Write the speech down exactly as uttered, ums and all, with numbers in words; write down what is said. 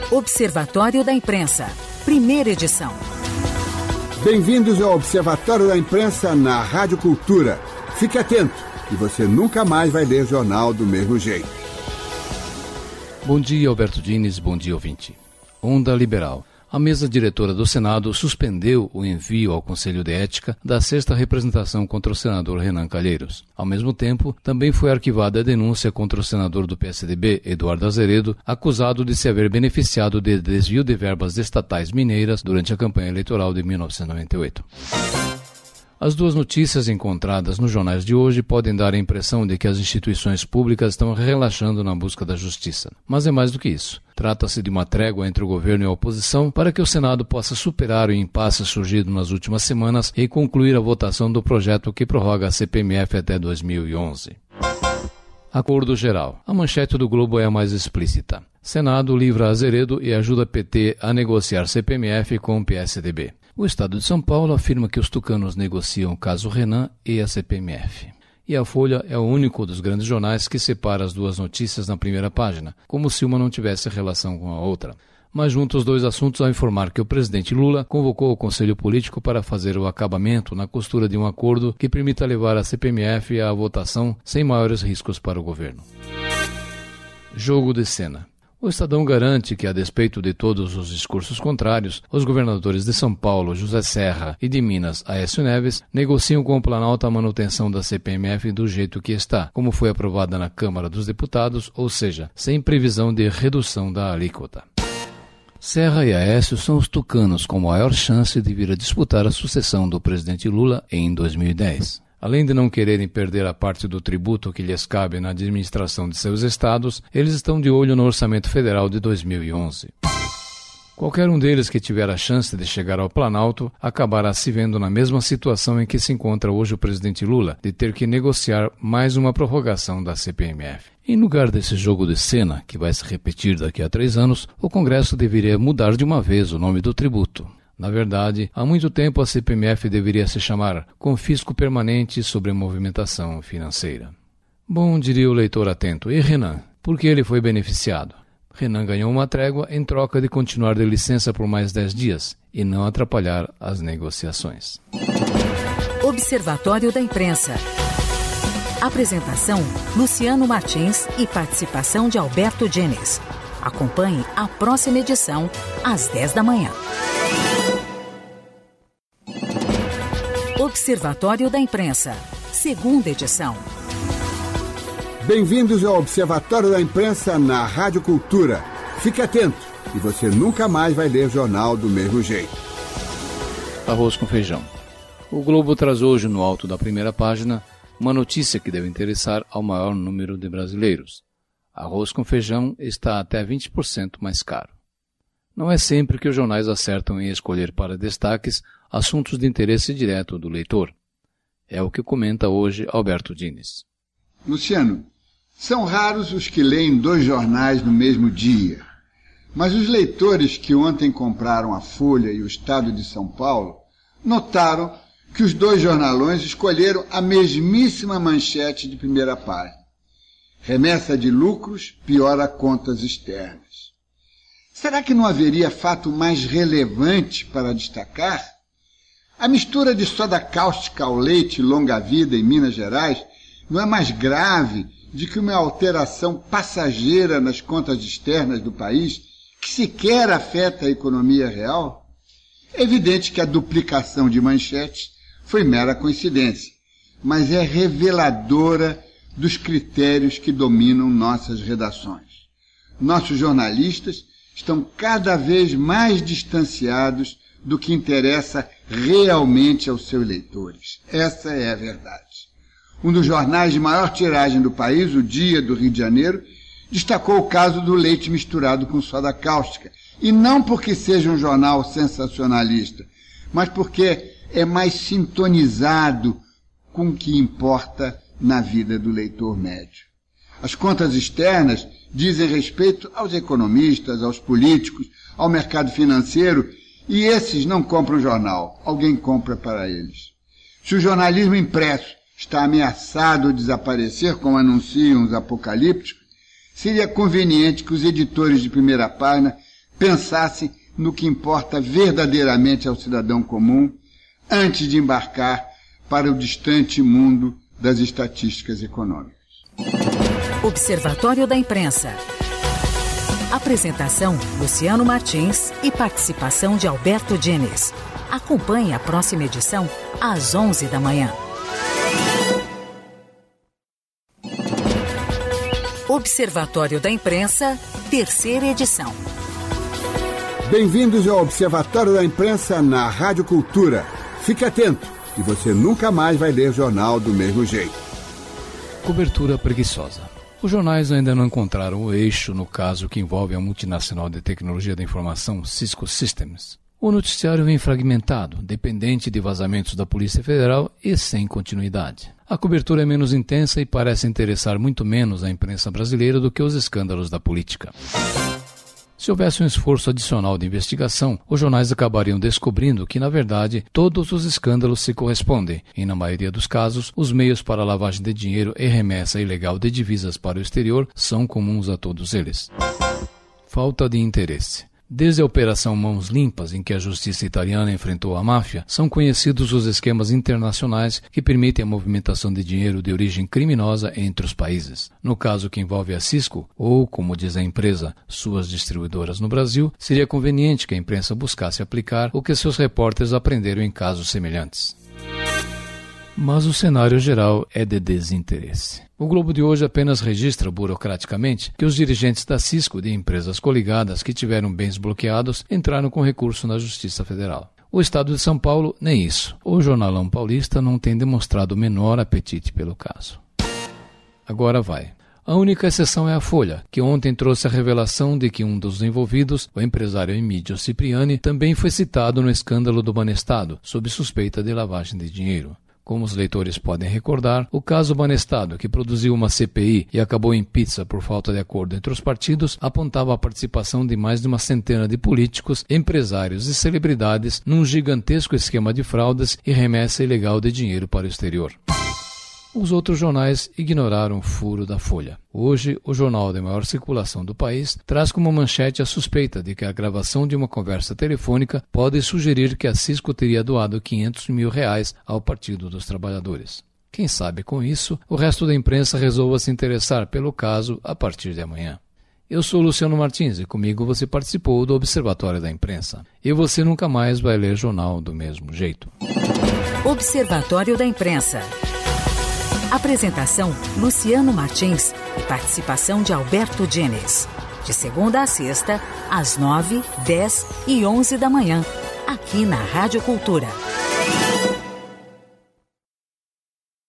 Observatório da Imprensa, primeira edição. Bem-vindos ao Observatório da Imprensa na Rádio Cultura. Fique atento, que você nunca mais vai ler jornal do mesmo jeito. Bom dia, Alberto Diniz, bom dia, ouvinte. Onda Liberal. A mesa diretora do Senado suspendeu o envio ao Conselho de Ética da sexta representação contra o senador Renan Calheiros. Ao mesmo tempo, também foi arquivada a denúncia contra o senador do P S D B, Eduardo Azeredo, acusado de se haver beneficiado de desvio de verbas estatais mineiras durante a campanha eleitoral de mil novecentos e noventa e oito. As duas notícias encontradas nos jornais de hoje podem dar a impressão de que as instituições públicas estão relaxando na busca da justiça. Mas é mais do que isso. Trata-se de uma trégua entre o governo e a oposição para que o Senado possa superar o impasse surgido nas últimas semanas e concluir a votação do projeto que prorroga a C P M F até dois mil e onze. Acordo geral. A manchete do Globo é a mais explícita. Senado livra Azeredo e ajuda P T a negociar C P M F com o P S D B. O Estado de São Paulo afirma que os tucanos negociam o caso Renan e a C P M F. E a Folha é o único dos grandes jornais que separa as duas notícias na primeira página, como se uma não tivesse relação com a outra. Mas junta os dois assuntos ao informar que o presidente Lula convocou o Conselho Político para fazer o acabamento na costura de um acordo que permita levar a C P M F à votação sem maiores riscos para o governo. Jogo de cena. O Estadão garante que, a despeito de todos os discursos contrários, os governadores de São Paulo, José Serra, e de Minas, Aécio Neves, negociam com o Planalto a manutenção da C P M F do jeito que está, como foi aprovada na Câmara dos Deputados, ou seja, sem previsão de redução da alíquota. Serra e Aécio são os tucanos com maior chance de vir a disputar a sucessão do presidente Lula em dois mil e dez. Além de não quererem perder a parte do tributo que lhes cabe na administração de seus estados, eles estão de olho no orçamento federal de dois mil e onze. Qualquer um deles que tiver a chance de chegar ao Planalto acabará se vendo na mesma situação em que se encontra hoje o presidente Lula, de ter que negociar mais uma prorrogação da C P M F. Em lugar desse jogo de cena, que vai se repetir daqui a três anos, o Congresso deveria mudar de uma vez o nome do tributo. Na verdade, há muito tempo a C P M F deveria se chamar Confisco Permanente sobre a Movimentação Financeira. Bom, diria o leitor atento, e Renan? Por que ele foi beneficiado? Renan ganhou uma trégua em troca de continuar de licença por mais dez dias e não atrapalhar as negociações. Observatório da Imprensa. Apresentação, Luciano Martins e participação de Alberto Diniz. Acompanhe a próxima edição, às dez da manhã. Observatório da Imprensa, segunda edição. Bem-vindos ao Observatório da Imprensa na Rádio Cultura. Fique atento, e você nunca mais vai ler jornal do mesmo jeito. Arroz com feijão. O Globo traz hoje, no alto da primeira página, uma notícia que deve interessar ao maior número de brasileiros. Arroz com feijão está até vinte por cento mais caro. Não é sempre que os jornais acertam em escolher para destaques assuntos de interesse direto do leitor. É o que comenta hoje Alberto Diniz. Luciano, são raros os que leem dois jornais no mesmo dia. Mas os leitores que ontem compraram a Folha e o Estado de São Paulo notaram que os dois jornalões escolheram a mesmíssima manchete de primeira página. Remessa de lucros piora contas externas. Será que não haveria fato mais relevante para destacar? A mistura de soda cáustica ao leite longa-vida em Minas Gerais não é mais grave de que uma alteração passageira nas contas externas do país que sequer afeta a economia real? É evidente que a duplicação de manchetes foi mera coincidência, mas é reveladora dos critérios que dominam nossas redações. Nossos jornalistas estão cada vez mais distanciados do que interessa realmente aos seus leitores. Essa é a verdade. Um dos jornais de maior tiragem do país, o Dia do Rio de Janeiro, destacou o caso do leite misturado com soda cáustica. E não porque seja um jornal sensacionalista, mas porque é mais sintonizado com o que importa na vida do leitor médio. As contas externas dizem respeito aos economistas, aos políticos, ao mercado financeiro, e esses não compram jornal, alguém compra para eles. Se o jornalismo impresso está ameaçado de desaparecer, como anunciam os apocalípticos, seria conveniente que os editores de primeira página pensasse no que importa verdadeiramente ao cidadão comum antes de embarcar para o distante mundo das estatísticas econômicas. Observatório da Imprensa. Apresentação: Luciano Martins e participação de Alberto Diniz. Acompanhe a próxima edição às onze da manhã. Observatório da Imprensa, terceira edição. Bem-vindos ao Observatório da Imprensa na Rádio Cultura. Fique atento, que você nunca mais vai ler jornal do mesmo jeito. Cobertura preguiçosa. Os jornais ainda não encontraram o eixo no caso que envolve a multinacional de tecnologia da informação Cisco Systems. O noticiário vem fragmentado, dependente de vazamentos da Polícia Federal e sem continuidade. A cobertura é menos intensa e parece interessar muito menos a imprensa brasileira do que os escândalos da política. Se houvesse um esforço adicional de investigação, os jornais acabariam descobrindo que, na verdade, todos os escândalos se correspondem e, na maioria dos casos, os meios para a lavagem de dinheiro e remessa ilegal de divisas para o exterior são comuns a todos eles. Falta de interesse. Desde a Operação Mãos Limpas, em que a justiça italiana enfrentou a máfia, são conhecidos os esquemas internacionais que permitem a movimentação de dinheiro de origem criminosa entre os países. No caso que envolve a Cisco, ou, como diz a empresa, suas distribuidoras no Brasil, seria conveniente que a imprensa buscasse aplicar o que seus repórteres aprenderam em casos semelhantes. Mas o cenário geral é de desinteresse. O Globo de hoje apenas registra burocraticamente que os dirigentes da Cisco e de empresas coligadas que tiveram bens bloqueados entraram com recurso na Justiça Federal. O Estado de São Paulo, nem isso. O jornalão paulista não tem demonstrado o menor apetite pelo caso. Agora vai. A única exceção é a Folha, que ontem trouxe a revelação de que um dos envolvidos, o empresário Emídio Cipriani, também foi citado no escândalo do Banestado, sob suspeita de lavagem de dinheiro. Como os leitores podem recordar, o caso Banestado, que produziu uma C P I e acabou em pizza por falta de acordo entre os partidos, apontava a participação de mais de uma centena de políticos, empresários e celebridades num gigantesco esquema de fraudes e remessa ilegal de dinheiro para o exterior. Os outros jornais ignoraram o furo da Folha. Hoje, o jornal de maior circulação do país traz como manchete a suspeita de que a gravação de uma conversa telefônica pode sugerir que a Cisco teria doado quinhentos mil reais ao Partido dos Trabalhadores. Quem sabe com isso, o resto da imprensa resolva se interessar pelo caso a partir de amanhã. Eu sou Luciano Martins e comigo você participou do Observatório da Imprensa. E você nunca mais vai ler jornal do mesmo jeito. Observatório da Imprensa. Apresentação: Luciano Martins e participação de Alberto Diniz. De segunda a sexta, às nove, dez e onze da manhã, aqui na Rádio Cultura.